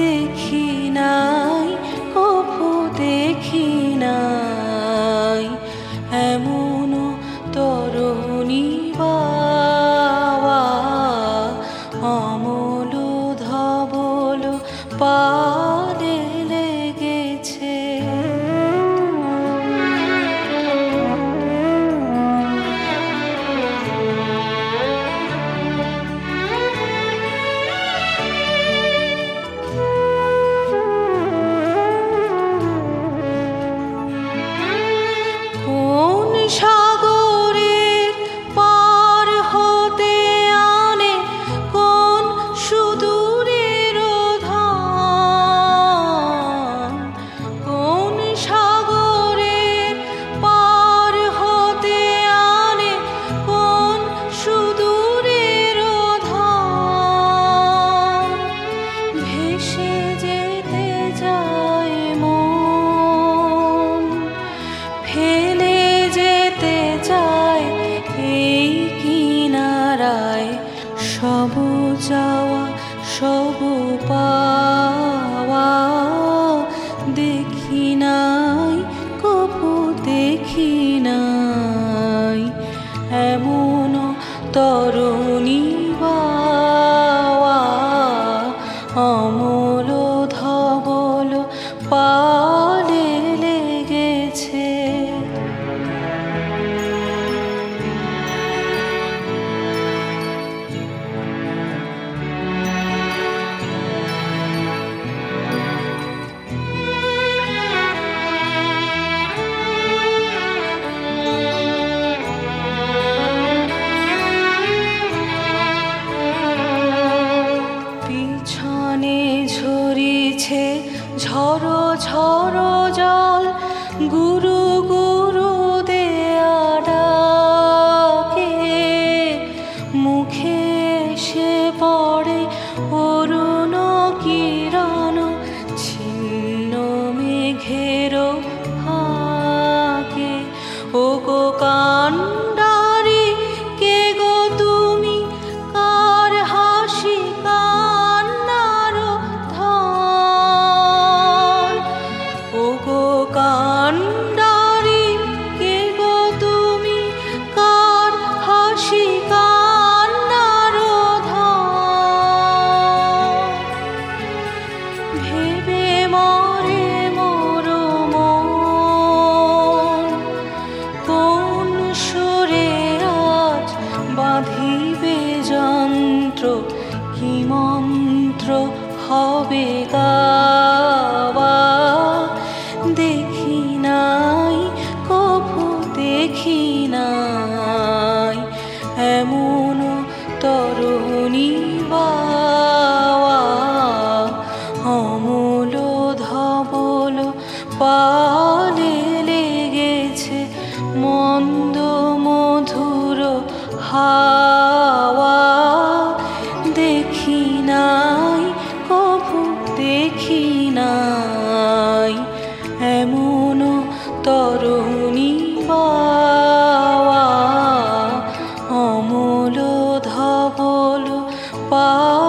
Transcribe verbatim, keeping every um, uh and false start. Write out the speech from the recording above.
দেখি নাই, কভু দেখি নাই এমন তরুণী বাবা, অমল ধবল পালে লেগেছে। কোন সাগরের পার হতে আনে কোন সুদূরের ধান, কোন সাগরের পার হতে আনে কোন সুদূরের ধান, ভেসে যেতে যায় মন, ফেলে যেতে চায় এই কিনারায়, সব যাওয়া সব পাওয়া, দেখি নাই, কভু দেখি নাই এমন তরুণী বাবা, অমল ধবল পালে লেগেছে। পিছনে ঝরিছে ঝড়ো ঝড়ো জল, গুরু গুরু দেয়া ডাকে, মুখে এসে পড়ে অরুণ কিরণ, ছিন্ন মেঘের ফাঁকে। ও গো কান্ডারি, কে গো তুমি, কার হাসি কান্নার ধার। ও গো কান্ডারি, কে গো তুমি, কার হাসি কান্নার ধার। ভেবে মরে মোর মন, কোন সুরে আজ বাঁধিবে যন্ত্র, কি মন্ত্র হবে গাওয়া, দেখি নাই, কভু দেখি নাই এমন তরুণী বাবা, অমল ধবল পালে লেগেছে, মন্দ মধুর হাওয়া, দেখি নাই, কভু দেখি নাই এমন তরুণী বাবা, অমল ধবল পা